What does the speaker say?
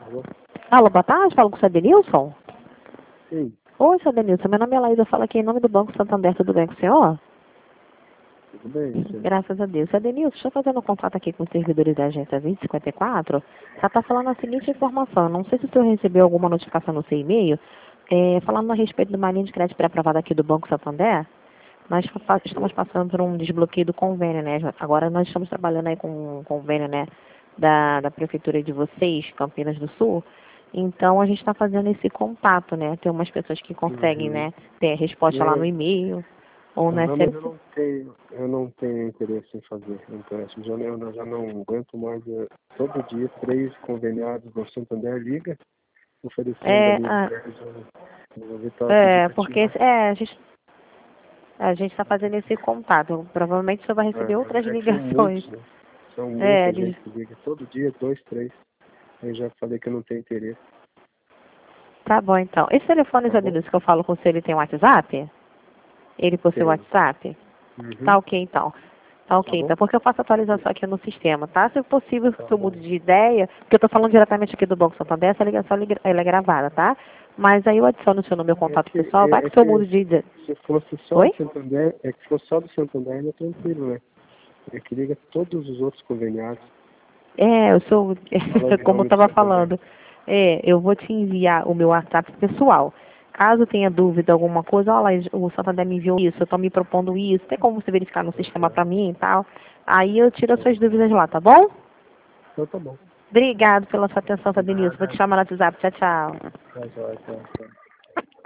Alô? Alô, boa tarde, falo com o seu Denilson? Sim, Oi, seu Denilson, meu nome é Laísa, eu falo aqui em nome do Banco Santander, tudo bem com o senhor? tudo bem, sim. Graças a Deus. Seu Denilson, estou fazendo um contato aqui com os servidores da agência 2054, já está falando a seguinte informação, não sei se o senhor recebeu alguma notificação no seu e-mail, falando a respeito de uma linha de crédito pré-aprovada aqui do Banco Santander. Nós estamos passando por um desbloqueio do convênio, né? Agora nós estamos trabalhando aí com um convênio, né, da prefeitura de vocês, Campinas do Sul. Então a gente está fazendo esse contato, né? Tem umas pessoas que conseguem, Uhum. né, ter a resposta lá no e-mail ou no Não, mas SMS. eu não tenho interesse em fazer empréstimo. Eu já não aguento mais. Todo dia, 3 conveniados do Santander liga, oferecendo a É, linha de ah, crédito. Eu vou pedir para porque tirar. a gente está fazendo esse contato. Provavelmente você vai receber outras É que são ligações. muitos, né? São É, muita gente que liga. Todo dia, 2, 3. Eu já falei que eu não tenho interesse. tá bom então. Esse telefone, Tá Zé bom? Denilson, que eu falo com você, ele tem WhatsApp? Ele possui Tenho. WhatsApp? Uhum. Tá ok então. Tá Tá ok, bom? então, porque eu faço atualização aqui no sistema, tá? Se possível, Tá se eu mudo bom. de ideia, porque eu tô falando diretamente aqui do Banco Santander, essa ligação ela é gravada, tá? Mas aí eu adiciono o seu no meu contato pessoal, vai que se eu mudo de ideia. Se fosse só Oi? do Santander, é que se fosse só do Santander ainda é tranquilo, né? É que liga todos os outros conveniados. É, eu sou, Fala em como eu nome do estava Santander. falando, eu vou te enviar o meu WhatsApp pessoal. Caso tenha dúvida, alguma coisa, olha, o Santander me enviou isso, eu estou me propondo isso, tem como você verificar no sistema para mim e tal? Aí eu tiro as suas dúvidas lá, tá bom? Então tá bom. Obrigado pela sua atenção, Denilson. Vou te Nada. chamar no WhatsApp. Tchau, tchau. Tá, joia, tá.